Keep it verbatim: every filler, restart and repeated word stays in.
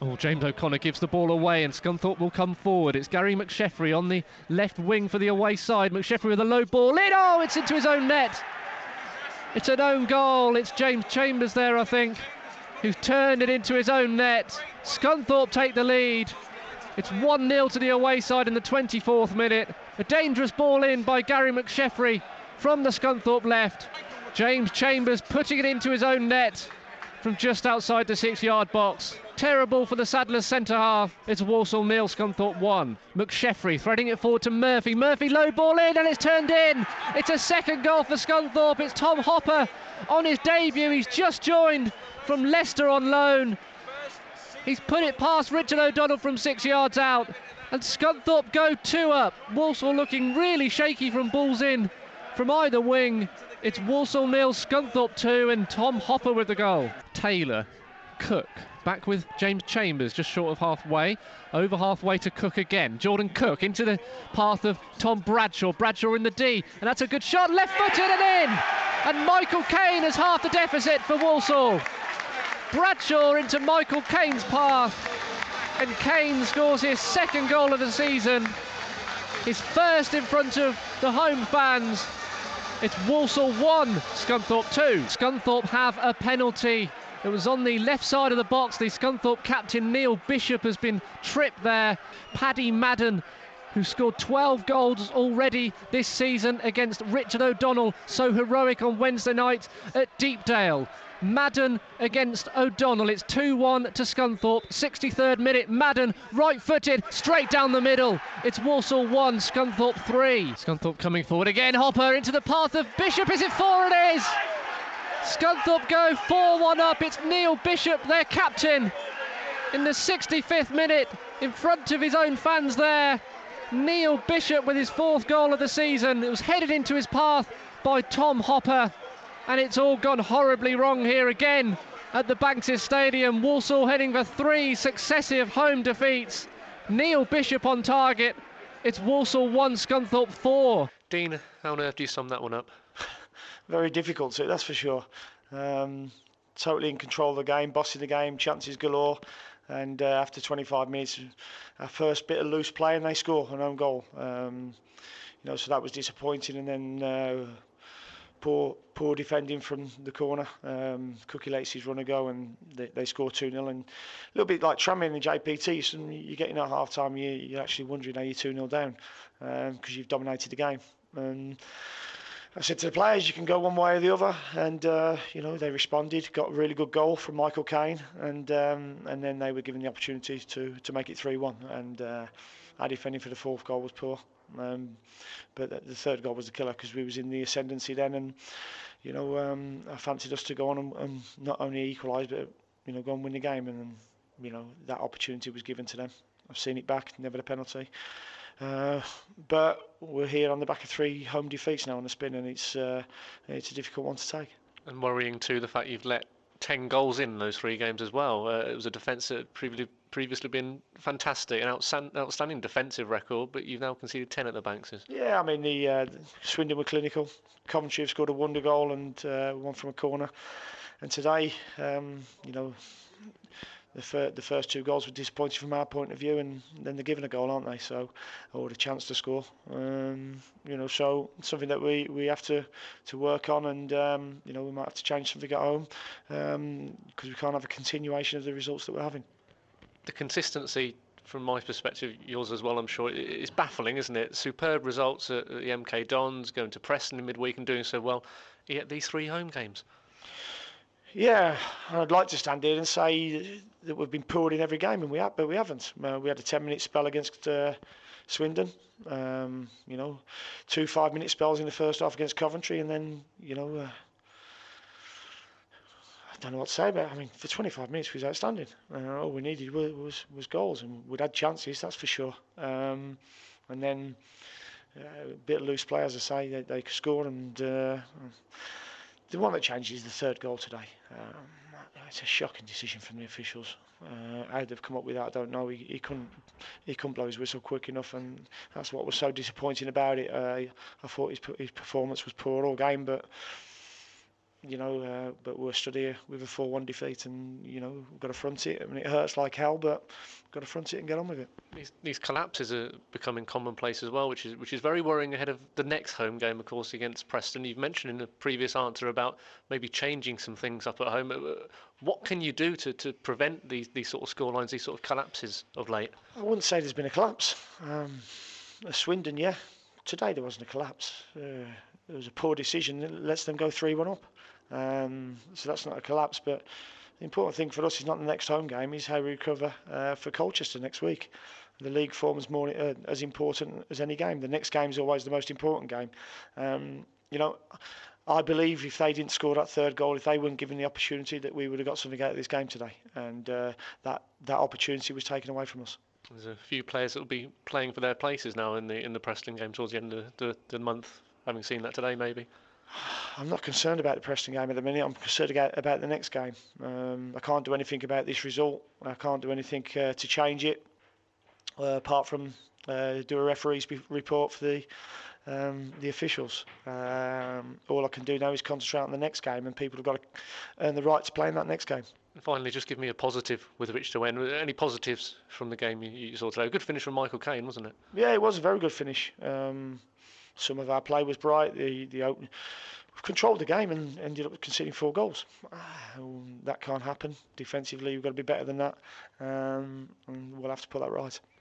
Oh, James O'Connor gives the ball away and Scunthorpe will come forward. It's Gary McSheffrey on the left wing for the away side. McSheffrey with a low ball in. Oh, it's into his own net. It's an own goal. It's James Chambers there, I think, who's turned it into his own net. Scunthorpe take the lead. It's one nil to the away side in the twenty-fourth minute. A dangerous ball in by Gary McSheffrey from the Scunthorpe left. James Chambers putting it into his own net from just outside the six-yard box. Terrible for the Saddlers centre half. It's Walsall nil, Scunthorpe one. McSheffrey threading it forward to Murphy. Murphy low ball in and it's turned in. It's a second goal for Scunthorpe. It's Tom Hopper on his debut. He's just joined from Leicester on loan. He's put it past Richard O'Donnell from six yards out. And Scunthorpe go two up. Walsall looking really shaky from balls in from either wing. It's Walsall nil, Scunthorpe two, and Tom Hopper with the goal. Taylor, Cook, back with James Chambers, just short of halfway. Over halfway to Cook again. Jordan Cook into the path of Tom Bradshaw. Bradshaw in the D, and that's a good shot, left-footed and in! And Michael Caine has half the deficit for Walsall. Bradshaw into Michael Caine's path, and Caine scores his second goal of the season. His first in front of the home fans. It's Walsall one, Scunthorpe two. Scunthorpe have a penalty. It was on the left side of the box. The Scunthorpe captain Neil Bishop has been tripped there. Paddy Madden, who scored twelve goals already this season against Richard O'Donnell, so heroic on Wednesday night at Deepdale. Madden against O'Donnell. It's two one to Scunthorpe. sixty-third minute. Madden right-footed straight down the middle. It's Walsall one, Scunthorpe three. Scunthorpe coming forward again. Hopper into the path of Bishop. Is it four? It is. Scunthorpe go four one up. It's Neil Bishop, their captain, in the sixty-fifth minute, in front of his own fans there. Neil Bishop with his fourth goal of the season. It was headed into his path by Tom Hopper. And it's all gone horribly wrong here again at the Banks's Stadium. Walsall heading for three successive home defeats. Neil Bishop on target. It's Walsall one, Scunthorpe four. Dean, how on earth do you sum that one up? Very difficult to, that's for sure. Um, totally in control of the game, bossing the game, chances galore. And uh, after twenty-five minutes, our first bit of loose play and they score an own goal. Um, you know, so that was disappointing. And then uh, Poor, poor defending from the corner. Um, Cookie lets his run ago and they, they score two nil. And a little bit like Tranmere and J P T, so you're getting at half time, you, you're actually wondering how you're two nil down because um, you've dominated the game. And I said to the players, you can go one way or the other. And, uh, you know, they responded, got a really good goal from Michael Caine. And um, and then they were given the opportunity to, to make it three one. And uh, our defending for the fourth goal was poor. Um, but the third goal was the killer because we was in the ascendancy then, and you know um, I fancied us to go on and, and not only equalise but you know go and win the game, and you know that opportunity was given to them. I've seen it back, never a penalty, uh, but we're here on the back of three home defeats now on the spin, and it's uh, it's a difficult one to take. And worrying too the fact you've let ten goals in those three games as well. Uh, it was a defence that had previously previously been fantastic, an outstand, outstanding defensive record, but you've now conceded ten at the Bankses. Yeah, I mean the uh, Swindon were clinical. Coventry have scored a wonder goal and uh, one from a corner, and today, um, you know, the, fir the first two goals were disappointing from our point of view, and then they're given a goal, aren't they? So, or a chance to score. Um, you know, so something that we we have to to work on, and um, you know we might have to change something at home because um, we can't have a continuation of the results that we're having. The consistency, from my perspective, yours as well, I'm sure, is baffling, isn't it? Superb results at the M K Dons, going to Preston in midweek and doing so well, yet these three home games. Yeah, I'd like to stand here and say that we've been poor in every game, and we have, but we haven't. Uh, we had a ten-minute spell against uh, Swindon, um, you know, two five-minute spells in the first half against Coventry, and then, you know, uh, I don't know what to say about it. I mean, for twenty-five minutes, we was outstanding. Uh, all we needed was, was was goals, and we'd had chances, that's for sure. Um, and then uh, a bit of loose play, as I say, they, they could score, and uh, the one that changes is the third goal today. Um, it's a shocking decision from the officials. Uh, how they've come up with that, I don't know. He, he couldn't he couldn't blow his whistle quick enough, and that's what was so disappointing about it. Uh, I thought his his performance was poor all game, but you know, uh, but we're stood here with a four one defeat, and you know, we've got to front it. I mean, it hurts like hell, but we've got to front it and get on with it. These, these collapses are becoming commonplace as well, which is which is very worrying ahead of the next home game, of course, against Preston. You've mentioned in a previous answer about maybe changing some things up at home. What can you do to, to prevent these these sort of scorelines, these sort of collapses of late? I wouldn't say there's been a collapse. Um, Swindon, yeah. Today there wasn't a collapse. Uh, it was a poor decision that lets them go three one up. Um, so that's not a collapse, but the important thing for us is not the next home game, is how we recover uh, for Colchester next week. The league form is more uh, as important as any game. The next game is always the most important game. Um, you know, I believe if they didn't score that third goal, if they weren't given the opportunity, that we would have got something out of this game today. And uh, that that opportunity was taken away from us. There's a few players that will be playing for their places now in the in the Preston game towards the end of the, the month. Having seen that today, maybe. I'm not concerned about the Preston game at the minute. I'm concerned about the next game. Um, I can't do anything about this result. I can't do anything uh, to change it, uh, apart from uh, do a referee's report for the um, the officials. Um, all I can do now is concentrate on the next game, and people have got to earn the right to play in that next game. And finally, just give me a positive with which to end. Any positives from the game you, you saw today? A good finish from Michael Caine, wasn't it? Yeah, it was a very good finish. Um, some of our play was bright. The the open. We've controlled the game and ended up conceding four goals. That can't happen. Defensively, we've got to be better than that, um, and we'll have to put that right.